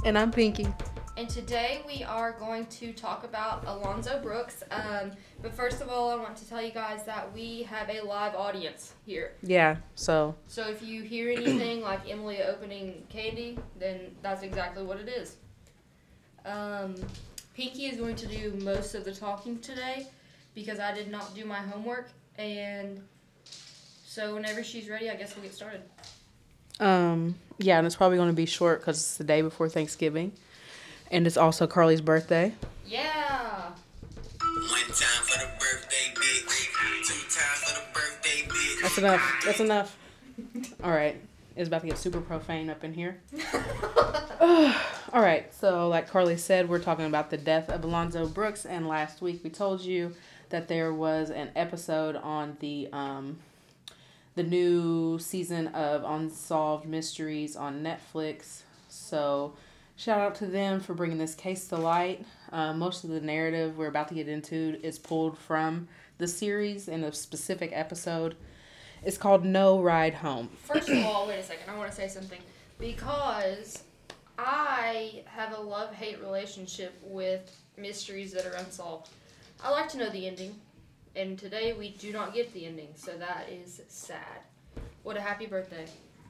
And I'm Pinky. And today we are going to talk about Alonzo Brooks. But first of all, I want to tell you guys that we have a live audience here. Yeah, so So if you hear anything like Emily opening candy, then that's exactly what it is. Pinky is going to do most of the talking today because I did not do my homework. And so whenever she's ready, I guess we'll get started. yeah, and it's probably going to be short because it's the day before Thanksgiving. And it's also Carly's birthday. Yeah! One time for the birthday bitch. Two times for the birthday bitch. That's enough. That's enough. All right. It's about to get super profane up in here. All right. So like Carly said, we're talking about the death of Alonzo Brooks. And last week we told you that there was an episode on the new season of Unsolved Mysteries on Netflix. So shout out to them for bringing this case to light. Most of the narrative we're about to get into is pulled from the series in a specific episode. It's called No Ride Home. First of all, wait a second. I want to say something. Because I have a love-hate relationship with mysteries that are unsolved. I like to know the ending. And today we do not get the ending. So that is sad. What a happy birthday.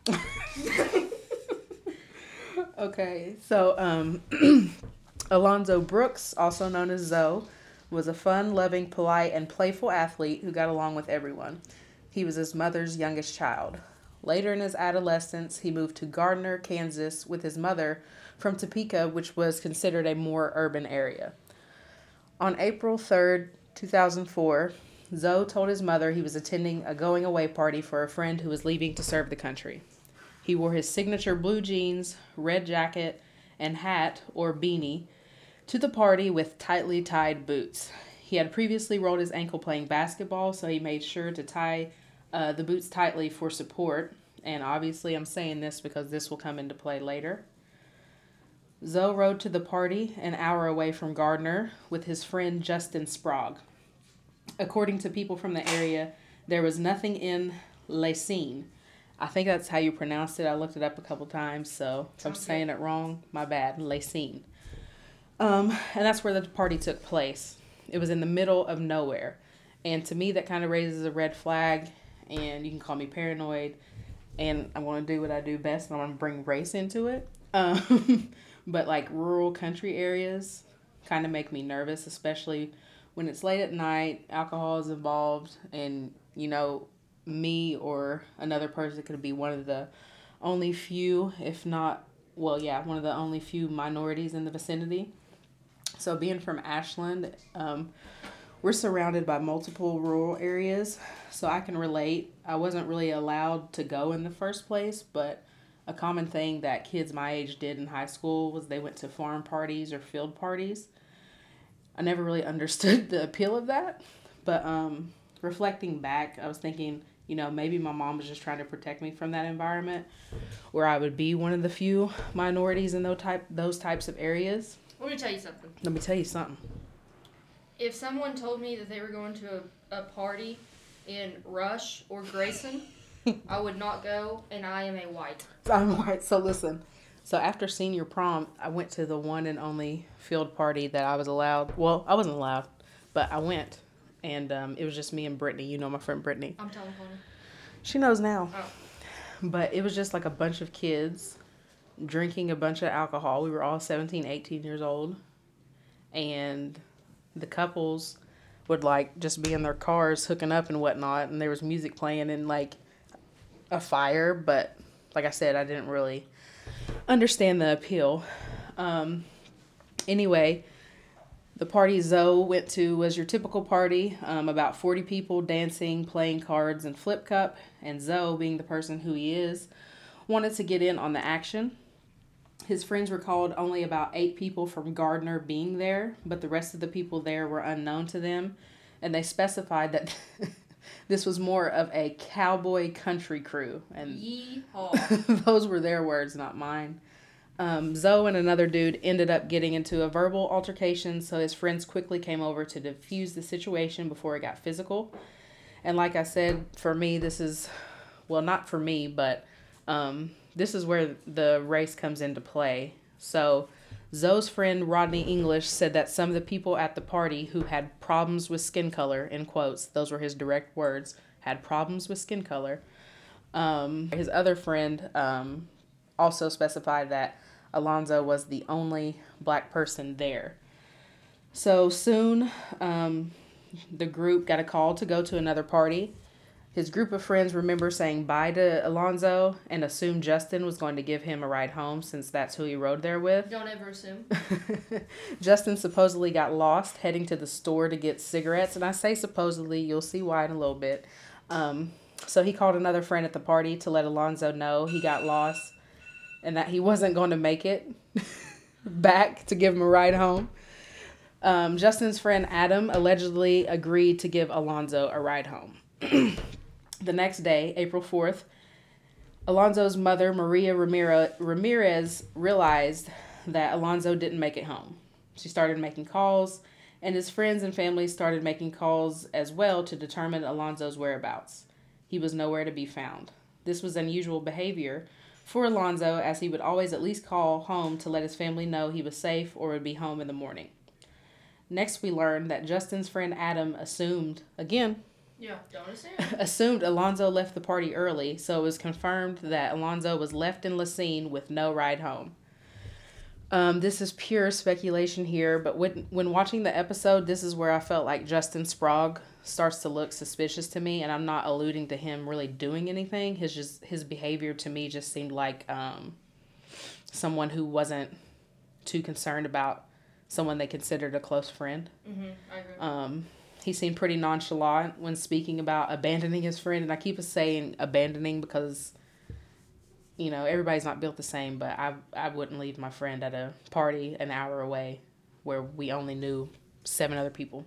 Okay, so Alonzo Brooks, also known as Zoe, was a fun, loving, polite, and playful athlete who got along with everyone. He was his mother's youngest child. Later in his adolescence, he moved to Gardner, Kansas with his mother from Topeka, which was considered a more urban area. On April 3rd, 2004, Zoe told his mother he was attending a going-away party for a friend who was leaving to serve the country. He wore his signature blue jeans, red jacket, and hat, or beanie, to the party with tightly tied boots. He had previously rolled his ankle playing basketball, so he made sure to tie the boots tightly for support. And obviously I'm saying this because this will come into play later. Zoe rode to the party an hour away from Gardner with his friend Justin Sprague. According to people from the area, there was nothing in Lacine. I think that's how you pronounce it. I looked it up a couple times, so if I'm saying it wrong, my bad. Lacine. And that's where the party took place. It was in the middle of nowhere. And to me, that kind of raises a red flag, and you can call me paranoid, and I'm going to do what I do best, and I'm going to bring race into it. But like rural country areas kind of make me nervous, especially when it's late at night, alcohol is involved, and, you know, me or another person could be one of the only few, if not, well, yeah, one of the only few minorities in the vicinity. So being from Ashland, we're surrounded by multiple rural areas, so I can relate. I wasn't really allowed to go in the first place, but a common thing that kids my age did in high school was they went to farm parties or field parties. I never really understood the appeal of that, but reflecting back, I was thinking, you know, maybe my mom was just trying to protect me from that environment where I would be one of the few minorities in those types of areas. Let me tell you something. Let me tell you something. If someone told me that they were going to a party in Rush or Grayson, I would not go, and I am a white. I'm white, so listen. So after senior prom, I went to the one and only field party that I was allowed. Well, I wasn't allowed, but I went. And it was just me and Brittany. You know my friend Brittany. I'm telling Connie. She knows now. Oh. But it was just like a bunch of kids drinking a bunch of alcohol. We were all 17, 18 years old. And the couples would like just be in their cars hooking up and whatnot. And there was music playing and like a fire. But like I said, I didn't really understand the appeal. Anyway, the party Zoe went to was your typical party. About 40 people dancing, playing cards, and flip cup. And Zoe, being the person who he is, wanted to get in on the action. His friends recalled only about 8 people from Gardner being there, but the rest of the people there were unknown to them. And they specified that this was more of a cowboy country crew. And Yeehaw. those were their words, not mine. Zoe and another dude ended up getting into a verbal altercation, so his friends quickly came over to defuse the situation before it got physical. And like I said, for me, this is, well, not for me, but this is where the race comes into play. So Zoe's friend Rodney English said that some of the people at the party who had problems with skin color, in quotes, those were his direct words, had problems with skin color. His other friend also specified that Alonzo was the only black person there. So soon, the group got a call to go to another party. His group of friends remember saying bye to Alonzo and assumed Justin was going to give him a ride home since that's who he rode there with. Don't ever assume. Justin supposedly got lost heading to the store to get cigarettes, and I say supposedly, you'll see why in a little bit. So he called another friend at the party to let Alonzo know he got lost and that he wasn't going to make it back to give him a ride home. Justin's friend Adam allegedly agreed to give Alonzo a ride home. The next day, April 4th, Alonzo's mother, Maria Ramirez, realized that Alonzo didn't make it home. She started making calls, and his friends and family started making calls as well to determine Alonzo's whereabouts. He was nowhere to be found. This was unusual behavior for Alonzo, as he would always at least call home to let his family know he was safe or would be home in the morning. Next, we learned that Justin's friend Adam assumed Alonzo left the party early, so it was confirmed that Alonzo was left in Lacine with no ride home. This is pure speculation here, but when watching the episode, this is where I felt like Justin Sprague starts to look suspicious to me, and I'm not alluding to him really doing anything. His behavior to me just seemed like someone who wasn't too concerned about someone they considered a close friend. I agree. He seemed pretty nonchalant when speaking about abandoning his friend, and I keep saying abandoning because, everybody's not built the same, but I wouldn't leave my friend at a party an hour away where we only knew 7 other people.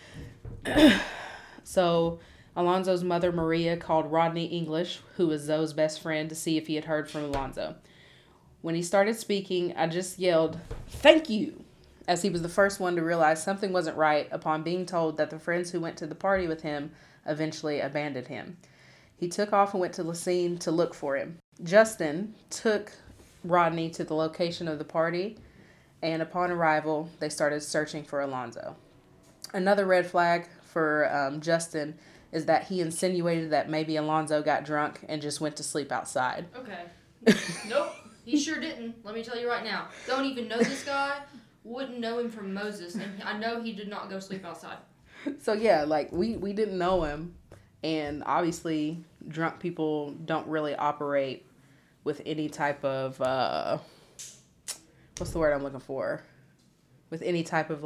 So Alonzo's mother, Maria, called Rodney English, who was Zoe's best friend, to see if he had heard from Alonzo. When he started speaking, I just yelled, "Thank you," as he was the first one to realize something wasn't right upon being told that the friends who went to the party with him eventually abandoned him. He took off and went to Lacine to look for him. Justin took Rodney to the location of the party, and upon arrival, they started searching for Alonzo. Another red flag for Justin is that he insinuated that maybe Alonzo got drunk and just went to sleep outside. Okay. Nope, he sure didn't. Let me tell you right now. Don't even know this guy. Wouldn't know him from Moses, and I know he did not go sleep outside. So yeah, we didn't know him, and obviously drunk people don't really operate with any type of what's the word I'm looking for? With any type of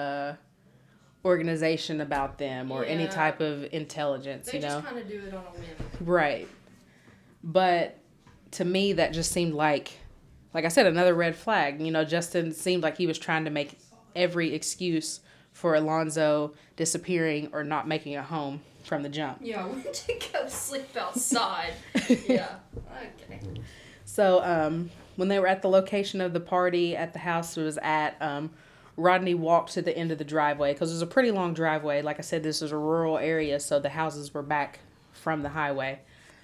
organization about them or any type of intelligence, They just kind of do it on a whim. Right. But to me, that just seemed like I said, another red flag. Justin seemed like he was trying to make every excuse for Alonzo disappearing or not making a home from the jump. Yeah, we went to go sleep outside. Yeah. Okay. So when they were at the location of the party at the house it was at, Rodney walked to the end of the driveway because it was a pretty long driveway. Like I said, this was a rural area, so the houses were back from the highway.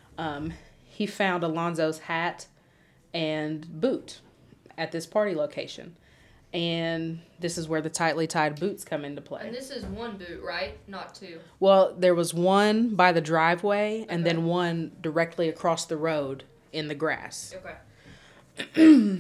He found Alonzo's hat and boot at this party location. And this is where the tightly tied boots come into play. And this is one boot, right? Not 2. Well, there was one by the driveway and then one directly across the road in the grass. Okay.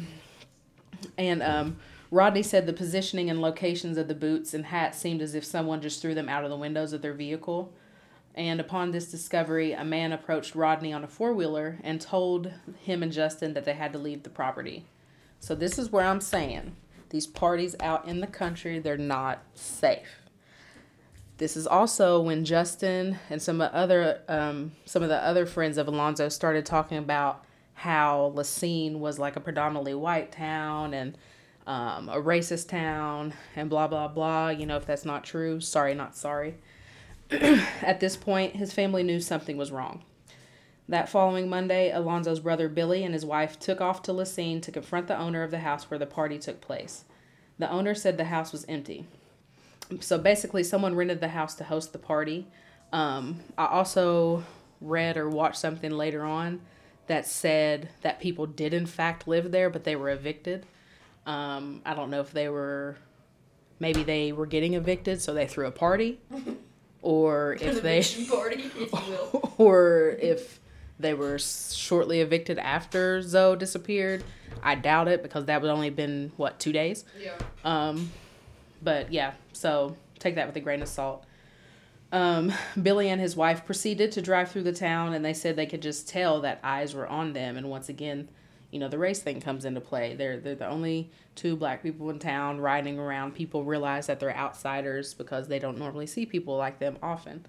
And Rodney said the positioning and locations of the boots and hats seemed as if someone just threw them out of the windows of their vehicle. And upon this discovery, a man approached Rodney on a 4-wheeler and told him and Justin that they had to leave the property. So this is where I'm saying these parties out in the country, they're not safe. This is also when Justin and some of the other friends of Alonzo started talking about how Lacine was like a predominantly white town and a racist town and blah, blah, blah. If that's not true, sorry, not sorry. At this point, his family knew something was wrong. That following Monday, Alonzo's brother Billy and his wife took off to Lacine to confront the owner of the house where the party took place. The owner said the house was empty. So basically, someone rented the house to host the party. I also read or watched something later on that said that people did in fact live there, but they were evicted. I don't know if maybe they were getting evicted, so they threw a party, or if they, eviction party, if you will. or if they were shortly evicted after Zoe disappeared. I doubt it because that would only been 2 days. Yeah. But yeah, so take that with a grain of salt. Billy and his wife proceeded to drive through the town, and they said they could just tell that eyes were on them. And once again, the race thing comes into play. They're the only two black people in town riding around. People realize that they're outsiders because they don't normally see people like them often.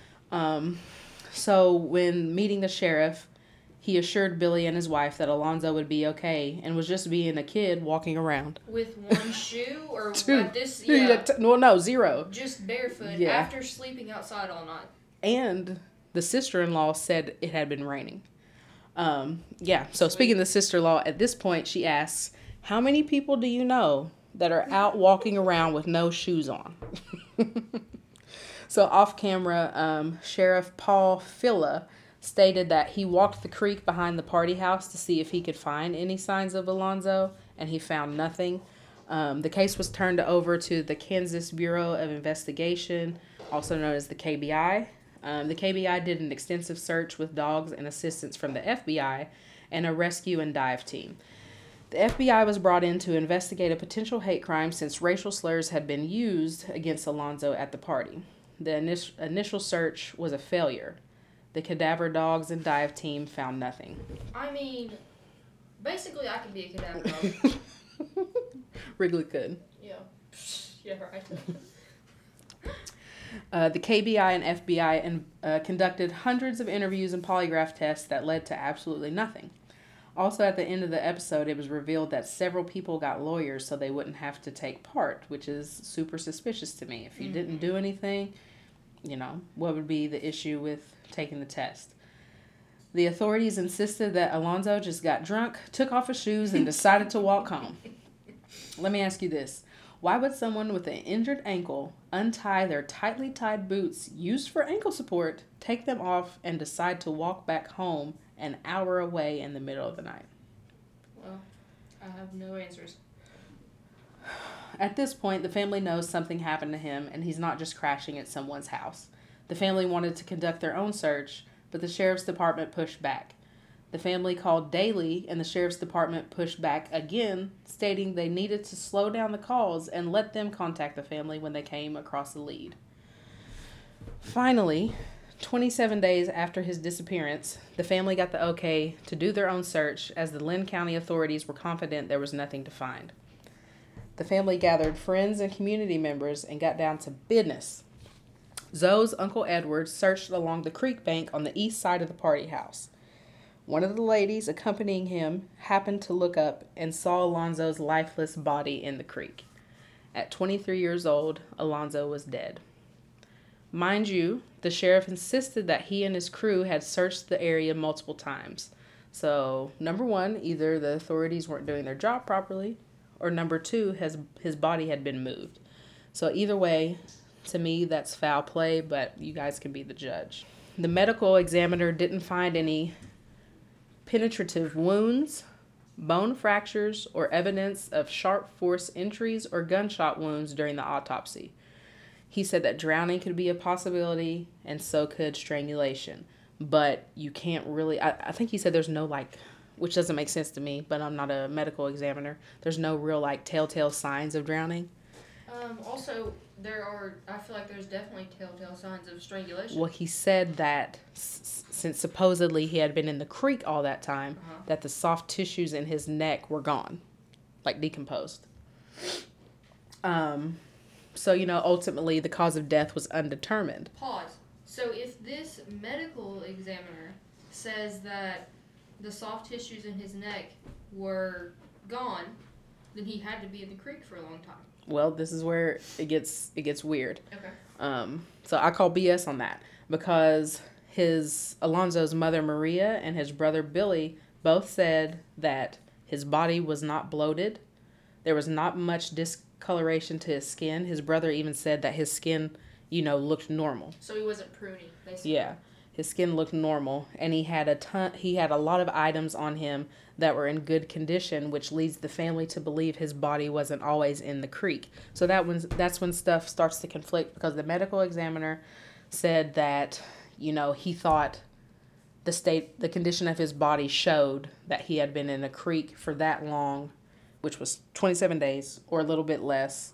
So when meeting the sheriff, he assured Billy and his wife that Alonzo would be okay and was just being a kid walking around. With one shoe or Two. at this? Yeah. No, zero. Just barefoot Yeah. after sleeping outside all night. And the sister-in-law said it had been raining. So speaking of the sister-in-law, at this point she asks, how many people do you know that are out walking around with no shoes on? So off camera, Sheriff Paul Filla stated that he walked the creek behind the party house to see if he could find any signs of Alonzo, and he found nothing. The case was turned over to the Kansas Bureau of Investigation, also known as the KBI. The KBI did an extensive search with dogs and assistance from the FBI and a rescue and dive team. The FBI was brought in to investigate a potential hate crime since racial slurs had been used against Alonzo at the party. The initial search was a failure. The cadaver dogs and dive team found nothing. I mean, basically I could be a cadaver dog. Wrigley could. Yeah. Yeah, right. The KBI and FBI conducted hundreds of interviews and polygraph tests that led to absolutely nothing. Also, at the end of the episode, it was revealed that several people got lawyers so they wouldn't have to take part, which is super suspicious to me. If you didn't do anything, what would be the issue with taking the test? The authorities insisted that Alonzo just got drunk, took off his shoes, and decided to walk home. Let me ask you this. Why would someone with an injured ankle untie their tightly tied boots used for ankle support, take them off, and decide to walk back home an hour away in the middle of the night? Well, I have no answers. At this point, the family knows something happened to him, and he's not just crashing at someone's house. The family wanted to conduct their own search, but the sheriff's department pushed back. The family called daily, and the sheriff's department pushed back again, stating they needed to slow down the calls and let them contact the family when they came across a lead. Finally, 27 days after his disappearance, the family got the okay to do their own search as the Lynn County authorities were confident there was nothing to find. The family gathered friends and community members and got down to business. Zoe's Uncle Edward searched along the creek bank on the east side of the party house. One of the ladies accompanying him happened to look up and saw Alonzo's lifeless body in the creek. At 23 years old, Alonzo was dead. Mind you, the sheriff insisted that he and his crew had searched the area multiple times. So, number one, either the authorities weren't doing their job properly, or number two, his body had been moved. So either way, to me, that's foul play, but you guys can be the judge. The medical examiner didn't find any penetrative wounds, bone fractures, or evidence of sharp force injuries or gunshot wounds during the autopsy. He said that drowning could be a possibility, and so could strangulation. But you can't really... I think he said there's no, which doesn't make sense to me, but I'm not a medical examiner. There's no real, telltale signs of drowning. Also, I feel like there's definitely telltale signs of strangulation. Well, he said that since supposedly he had been in the creek all that time, that the soft tissues in his neck were gone, decomposed. So, ultimately the cause of death was undetermined. Pause. So if this medical examiner says that the soft tissues in his neck were gone, then he had to be in the creek for a long time. Well, this is where it gets weird. Okay. So I call BS on that because Alonzo's mother Maria and his brother Billy both said that his body was not bloated. There was not much discoloration to his skin. His brother even said that his skin, looked normal. So he wasn't pruny, basically. Yeah. His skin looked normal, and he had a lot of items on him that were in good condition, which leads the family to believe his body wasn't always in the creek. So that's when stuff starts to conflict, because the medical examiner said that, he thought the condition of his body showed that he had been in a creek for that long, which was 27 days or a little bit less.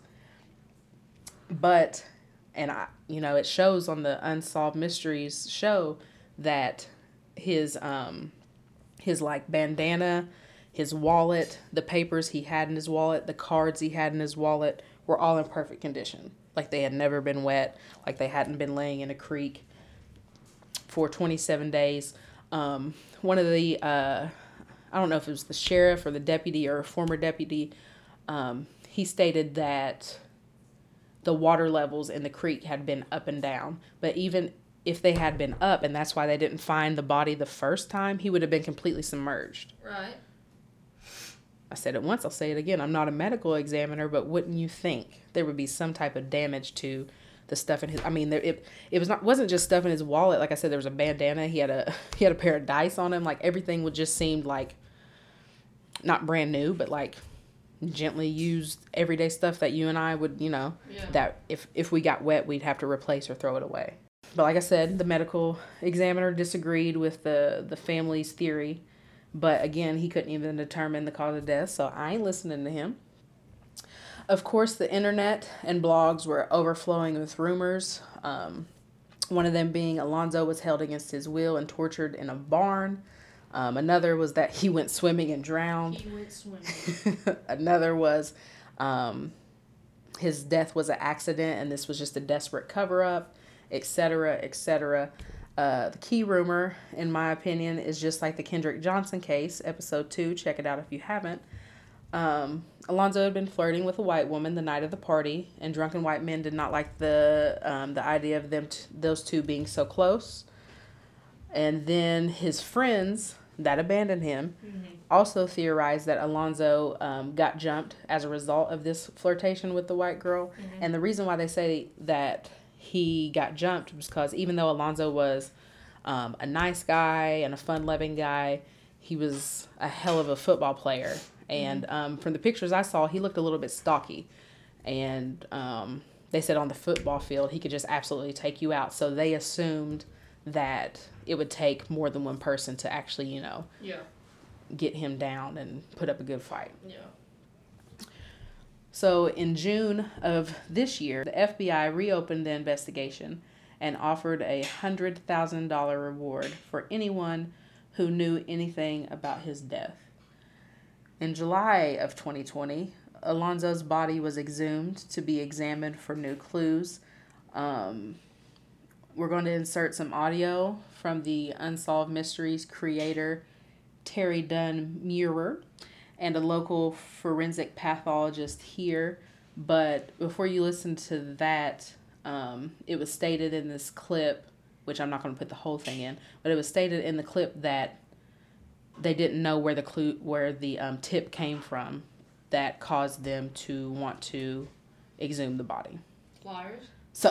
But, it shows on the Unsolved Mysteries show that his like bandana, his wallet, the papers he had in his wallet, the cards he had in his wallet were all in perfect condition. Like they had never been wet, like they hadn't been laying in a creek for 27 days. One of the, I don't know if it was the sheriff or the deputy or a former deputy, he stated that the water levels in the creek had been up and down. But even if they had been up, and that's why they didn't find the body the first time, he would have been completely submerged. Right. I said it once, I'll say it again. I'm not a medical examiner, but wouldn't you think there would be some type of damage to the stuff in his? I mean, it wasn't just stuff in his wallet. Like I said, there was a bandana. He had a pair of dice on him. Like everything would just seem like not brand new, but like gently used everyday stuff that you and I would, that if we got wet, we'd have to replace or throw it away. But like I said, the medical examiner disagreed with the family's theory. But again, he couldn't even determine the cause of death, so I ain't listening to him. Of course, the internet and blogs were overflowing with rumors. One of them being Alonzo was held against his will and tortured in a barn. Another was that he went swimming and drowned. He went swimming. Another was his death was an accident and this was just a desperate cover-up, etc., etc. The key rumor, in my opinion, is just like the Kendrick Johnson case, episode 2. Check it out if you haven't. Alonzo had been flirting with a white woman the night of the party, and drunken white men did not like the idea of those two being so close. And then his friends that abandoned him also theorized that Alonzo got jumped as a result of this flirtation with the white girl. And the reason why they say that he got jumped was because even though Alonzo was a nice guy and a fun-loving guy, he was a hell of a football player. And from the pictures I saw, he looked a little bit stocky. And they said on the football field, he could just absolutely take you out. So they assumed that it would take more than one person to actually, get him down and put up a good fight. Yeah. So in June of this year, the FBI reopened the investigation and offered a $100,000 reward for anyone who knew anything about his death. In July of 2020, Alonzo's body was exhumed to be examined for new clues. We're going to insert some audio from the Unsolved Mysteries creator, Terry Dunn Muir, and a local forensic pathologist here. But before you listen to that, it was stated in this clip, which I'm not going to put the whole thing in, but it was stated in the clip that they didn't know where the tip came from that caused them to want to exhume the body. Liars.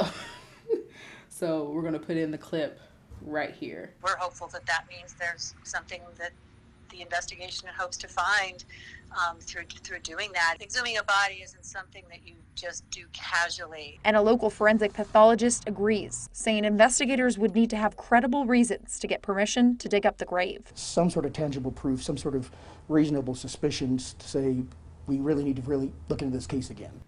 So we're going to put in the clip right here. We're hopeful that means there's something that the investigation hopes to find through doing that. Exhuming a body isn't something that you just do casually. And a local forensic pathologist agrees, saying investigators would need to have credible reasons to get permission to dig up the grave. Some sort of tangible proof, some sort of reasonable suspicions to say we really need to look into this case again.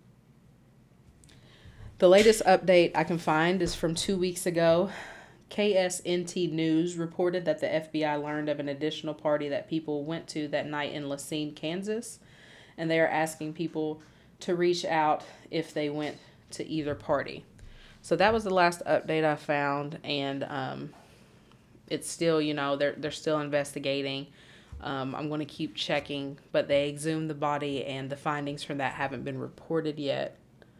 The latest update I can find is from 2 weeks ago. KSNT News reported that the FBI learned of an additional party that people went to that night in Lacine, Kansas, and they are asking people to reach out if they went to either party. So that was the last update I found, and it's still, they're still investigating. I'm going to keep checking, but they exhumed the body, and the findings from that haven't been reported yet.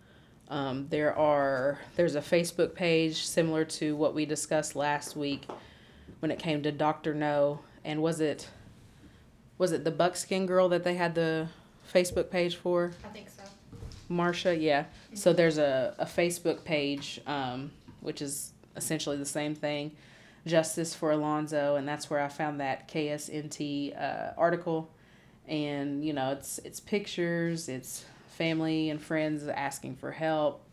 There's a Facebook page similar to what we discussed last week when it came to Dr. No, and was it the Buckskin girl that they had the Facebook page for? I think so. Marsha, yeah. So there's a Facebook page, which is essentially the same thing. justice for Alonzo, and that's where I found that KSNT article. And you know, it's pictures, it's family and friends asking for help,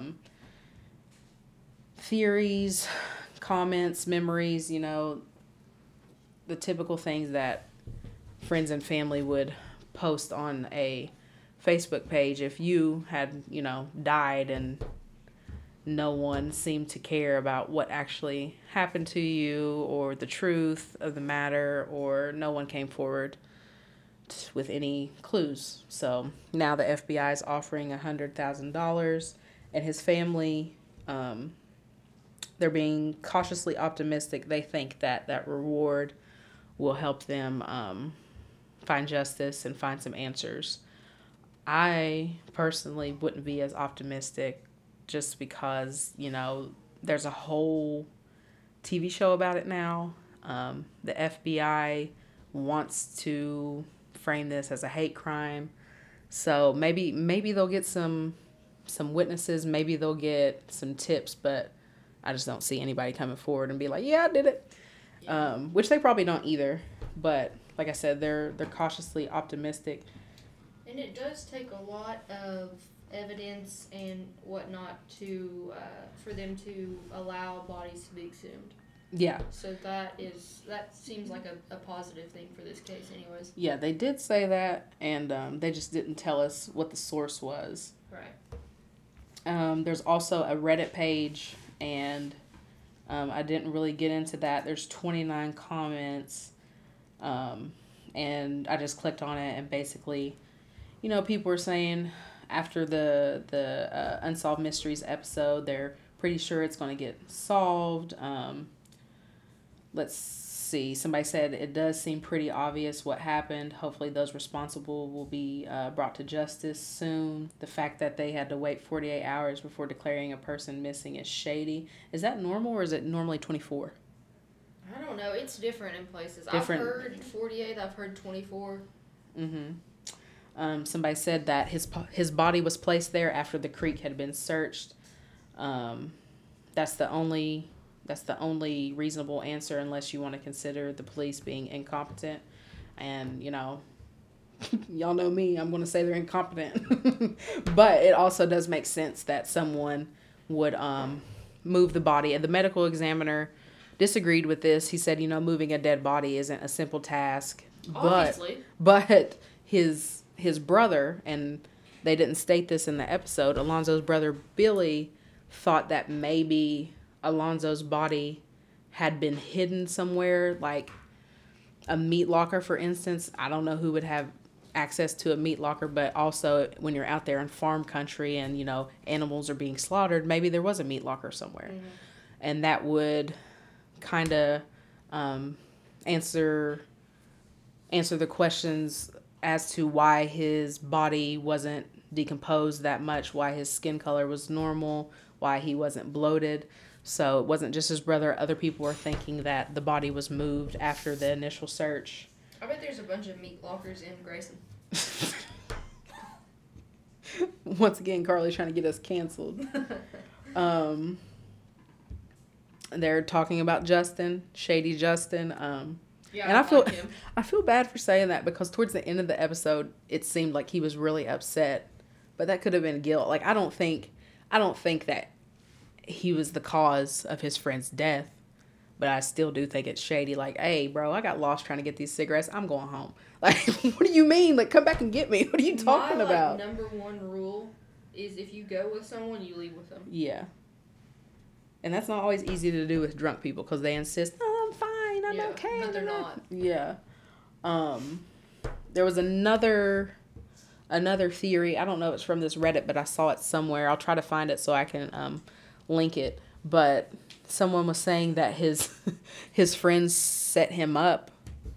theories, comments, memories, you know, the typical things that friends and family would post on a Facebook page if you had, you know, died and no one seemed to care about what actually happened to you or the truth of the matter, or no one came forward with any clues. So now the FBI is offering $100,000, and his family, they're being cautiously optimistic. They think that that reward will help them find justice and find some answers. I personally wouldn't be as optimistic, just because, you know, there's a whole TV show about it now. The FBI wants to frame this as a hate crime. So maybe they'll get some witnesses, maybe they'll get some tips, but I just don't see anybody coming forward and be like, yeah, I did it. Yeah. Which they probably don't either. But like I said, they're cautiously optimistic. And it does take a lot of evidence and whatnot to for them to allow bodies to be exhumed. Yeah. So that seems like a positive thing for this case anyways. Yeah, they did say that, and they just didn't tell us what the source was. Right. There's also a Reddit page, and I didn't really get into that. There's 29 comments, and I just clicked on it, and basically, you know, people were saying after the Unsolved Mysteries episode, they're pretty sure it's going to get solved. Let's see. Somebody said it does seem pretty obvious what happened. Hopefully those responsible will be brought to justice soon. The fact that they had to wait 48 hours before declaring a person missing is shady. Is that normal, or is it normally 24? I don't know. It's different in places. Different. I've heard 48. I've heard 24. Somebody said that his body was placed there after the creek had been searched. That's the only reasonable answer, unless you want to consider the police being incompetent. And, you know, y'all know me, I'm going to say they're incompetent. But it also does make sense that someone would move the body. And the medical examiner disagreed with this. He said, you know, moving a dead body isn't a simple task. Obviously. But his brother, and they didn't state this in the episode, Alonzo's brother Billy thought that maybe Alonzo's body had been hidden somewhere, like a meat locker, for instance. I don't know who would have access to a meat locker, but also when you're out there in farm country and, you know, animals are being slaughtered, maybe there was a meat locker somewhere. Mm-hmm. And that would kind of answer the questions as to why his body wasn't decomposed that much, why his skin color was normal, why he wasn't bloated. So it wasn't just his brother. Other people were thinking that the body was moved after the initial search. I bet there's a bunch of meat lockers in Grayson. Once again, Carly's trying to get us canceled. They're talking about Justin, Shady Justin. Yeah, and I feel bad for saying that, because towards the end of the episode, it seemed like he was really upset, but that could have been guilt. Like, I don't think that he was the cause of his friend's death, but I still do think it's shady. Like, hey, bro, I got lost trying to get these cigarettes. I'm going home. Like, what do you mean? Like, come back and get me. What are you talking about? My number one rule is if you go with someone, you leave with them. Yeah. And that's not always easy to do with drunk people, because they insist, oh, I'm fine, I'm okay. But they're not. Yeah. There was another theory. I don't know if it's from this Reddit, but I saw it somewhere. I'll try to find it so I can link it. But someone was saying that his friends set him up.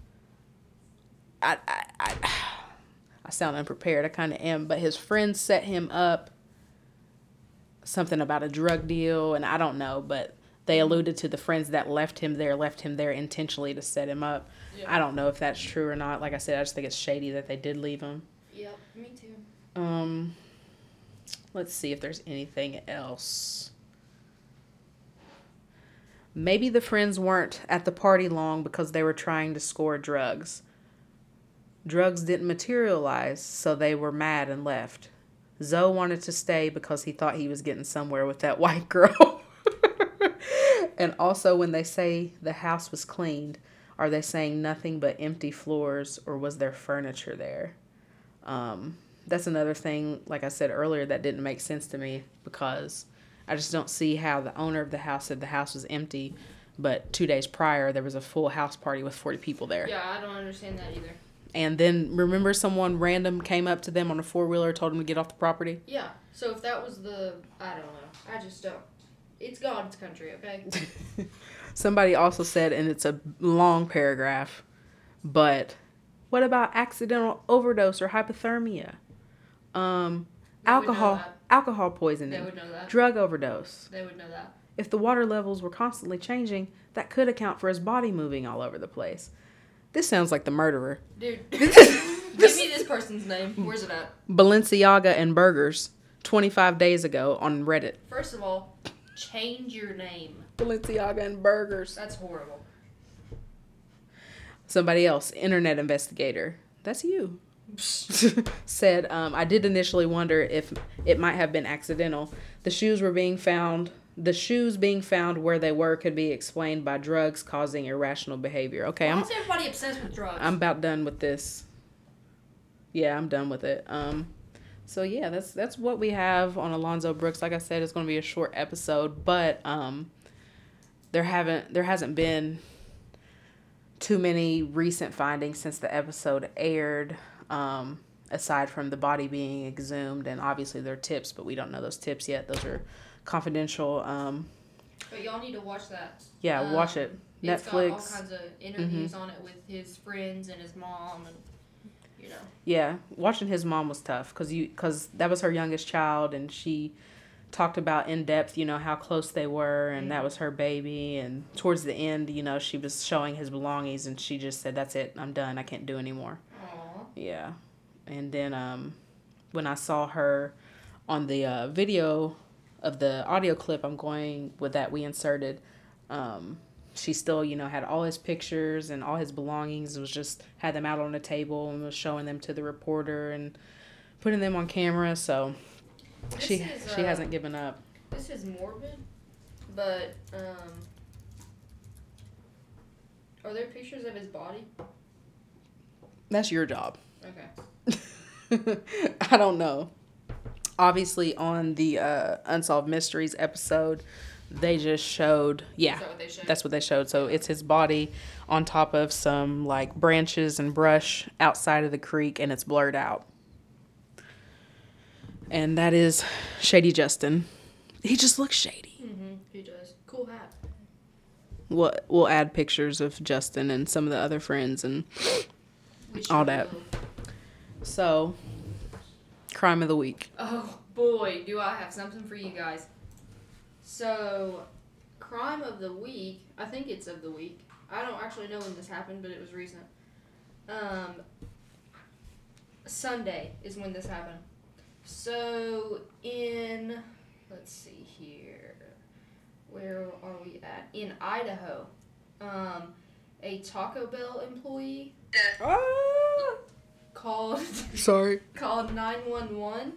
I sound unprepared. I kind of am. But his friends set him up, something about a drug deal, and I don't know, but they alluded to the friends that left him there intentionally to set him up. Yep. I don't know if that's true or not. Like I said, I just think it's shady that they did leave him. Yep, me too. Let's see if there's anything else. Maybe the friends weren't at the party long because they were trying to score drugs. Drugs didn't materialize, so they were mad and left. Zoe wanted to stay because he thought he was getting somewhere with that white girl. And also, when they say the house was cleaned, are they saying nothing but empty floors, or was there furniture there? That's another thing, like I said earlier, that didn't make sense to me, because I just don't see how the owner of the house said the house was empty, but 2 days prior there was a full house party with 40 people there. Yeah, I don't understand that either. And then remember, someone random came up to them on a 4-wheeler, told them to get off the property? Yeah, so if that was I don't know. I just don't. It's God's country, okay? Somebody also said, and it's a long paragraph, but what about accidental overdose or hypothermia? Alcohol poisoning. They would know that. Drug overdose. They would know that. If the water levels were constantly changing, that could account for his body moving all over the place. This sounds like the murderer. Dude, give me this person's name. Where's it at? Balenciaga and Burgers, 25 days ago on Reddit. First of all, change your name. Balenciaga and Burgers. That's horrible. Somebody else, internet investigator. That's you. Said, I did initially wonder if it might have been accidental. The shoes being found where they were could be explained by drugs causing irrational behavior. Okay, Why is everybody obsessed with drugs? I'm about done with this. Yeah, I'm done with it. So yeah, that's what we have on Alonzo Brooks. Like I said, it's going to be a short episode, but there hasn't been too many recent findings since the episode aired. Aside from the body being exhumed, and obviously there are tips, but we don't know those tips yet. Those are confidential. But y'all need to watch that. Yeah, watch it. It's Netflix. got all kinds of interviews on it with his friends and his mom, and you know. Yeah, watching his mom was tough because that was her youngest child, and she talked about in depth, how close they were, and that was her baby. And towards the end, she was showing his belongings, and she just said, "That's it. I'm done. I can't do anymore." Yeah. And then when I saw her on the video of the audio clip I'm going with that we inserted, she still, had all his pictures and all his belongings. It was just had them out on the table and was showing them to the reporter and putting them on camera. So she hasn't given up. This is morbid, but are there pictures of his body? That's your job. Okay. I don't know. Obviously, on the Unsolved Mysteries episode, they just showed. Yeah, Is that what they showed? that's what they showed. So it's his body on top of some branches and brush outside of the creek, and it's blurred out. And that is Shady Justin. He just looks shady. Mm-hmm. He does. Cool hat. We'll add pictures of Justin and some of the other friends and all that. So, crime of the week. Oh boy, do I have something for you guys. So, crime of the week, I think it's of the week. I don't actually know when this happened, but it was recent. Sunday is when this happened. So, let's see here. Where are we at? In Idaho, a Taco Bell employee called 911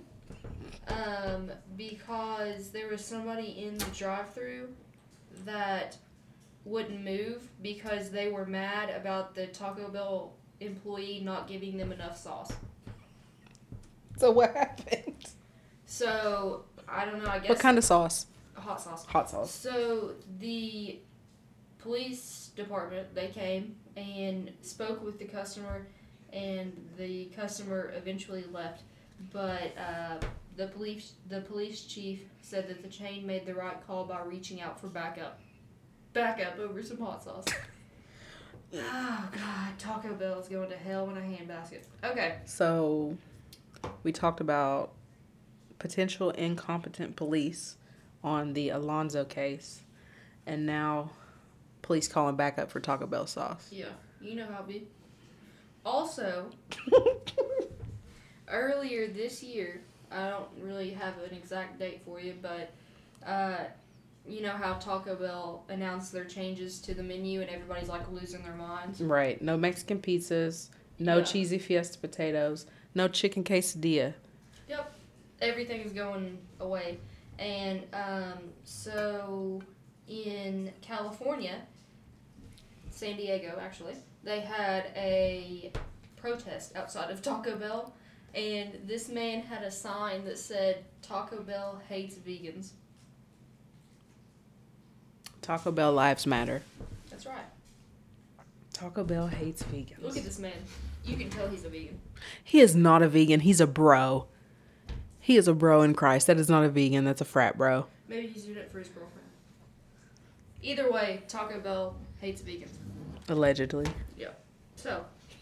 because there was somebody in the drive-thru that wouldn't move because they were mad about the Taco Bell employee not giving them enough sauce. So what happened? So, I don't know, I guess... What kind of sauce? Hot sauce. Hot sauce. So, the police department, they came and spoke with the customer, and the customer eventually left. But the police chief said that the chain made the right call by reaching out for backup over some hot sauce. Oh, God. Taco Bell is going to hell in a handbasket. Okay. So, we talked about potential incompetent police on the Alonzo case, and now police calling back up for Taco Bell sauce. Yeah, you know how it be. Also, earlier this year, I don't really have an exact date for you, but you know how Taco Bell announced their changes to the menu and everybody's like losing their minds? Right. No Mexican pizzas. No Yeah. cheesy fiesta potatoes. No chicken quesadilla. Yep. Everything is going away. And so in California, San Diego actually, they had a protest outside of Taco Bell. And this man had a sign that said, Taco Bell hates vegans. Taco Bell lives matter. That's right. Taco Bell hates vegans. Look at this man. You can tell he's a vegan. He is not a vegan. He's a bro. He is a bro in Christ. That is not a vegan. That's a frat bro. Maybe he's doing it for his girlfriend. Either way, Taco Bell hates vegans. Allegedly. Yeah. So,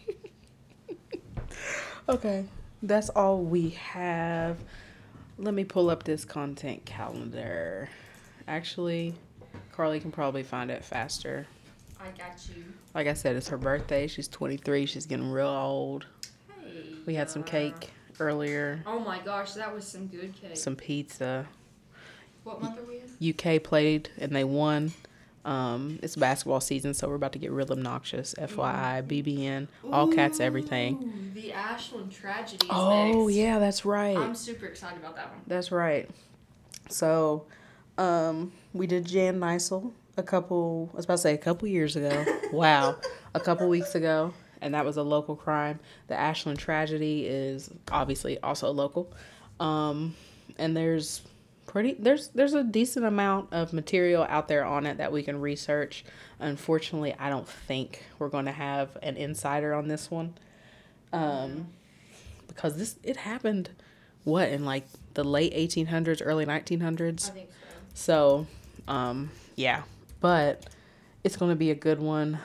Okay. That's all we have. Let me pull up this content calendar. Actually, Carly can probably find it faster. I got you. Like I said, it's her birthday. She's 23. She's getting real old. Hey. We had some cake earlier. Oh my gosh, that was some good cake. Some pizza. What month are we in? UK played and they won. It's basketball season, so we're about to get real obnoxious. FYI, BBN, all cats, everything. Ooh, the Ashland tragedy is Oh, next. yeah, that's right. I'm super excited about that one. That's right. So, we did Jan Neisel a couple years ago. Wow. A couple weeks ago. And that was a local crime. The Ashland tragedy is obviously also local. And there's a decent amount of material out there on it that we can research. Unfortunately, I don't think we're going to have an insider on this one. Because it happened, in like the late 1800s, early 1900s? I think so. So, yeah. But it's going to be a good one.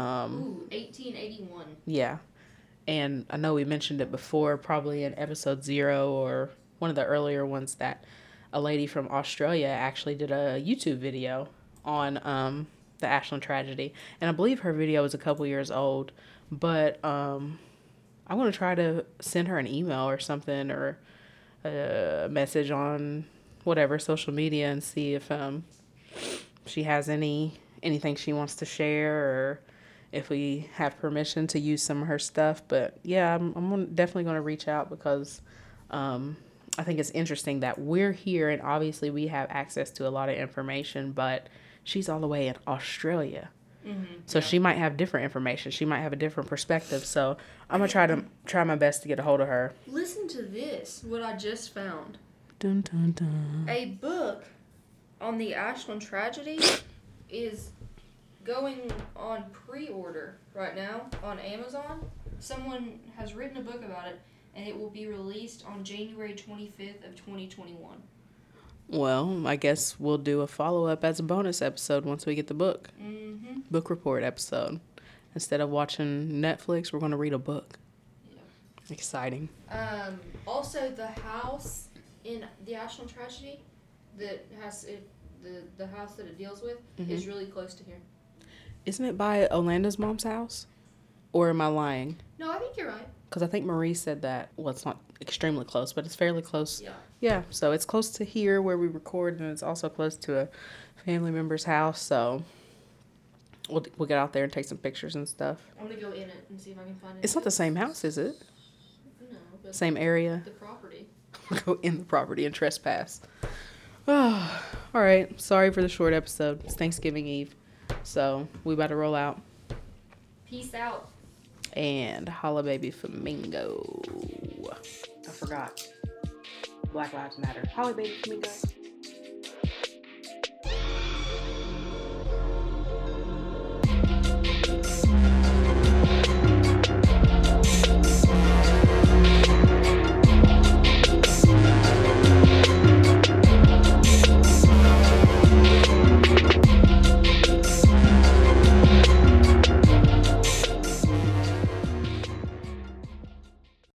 1881. Yeah. And I know we mentioned it before, probably in episode 0 or one of the earlier ones, that a lady from Australia actually did a YouTube video on the Ashland tragedy. And I believe her video is a couple years old. But I want to try to send her an email or something, or a message on whatever social media, and see if she has anything she wants to share, or if we have permission to use some of her stuff. But yeah, I'm definitely going to reach out, because I think it's interesting that we're here and obviously we have access to a lot of information, but she's all the way in Australia. Mm-hmm, so yeah. She might have different information. She might have a different perspective. So I'm going to try my best to get a hold of her. Listen to this, what I just found. Dun, dun, dun. A book on the Ashland tragedy is going on pre-order right now on Amazon. Someone has written a book about it, and it will be released on January 25th of 2021. Well, I guess we'll do a follow-up as a bonus episode once we get the book. Mm-hmm. Book report episode. Instead of watching Netflix, we're going to read a book. Yeah. Exciting. Also, the house in the Ashland tragedy that has it, the house that it deals with, mm-hmm. is really close to here. Isn't it by Olanda's mom's house? Or am I lying? No, I think you're right. Because I think Marie said that, well, it's not extremely close, but it's fairly close. Yeah. Yeah, so it's close to here where we record, and it's also close to a family member's house, so we'll get out there and take some pictures and stuff. I'm going to go in it and see if I can find it. It's not the same house, is it? No. But same area? The property. Go in the property and trespass. Oh, all right. Sorry for the short episode. It's Thanksgiving Eve, so we about to roll out. Peace out. And holla baby flamingo. I forgot. Black Lives Matter. Holla baby flamingo.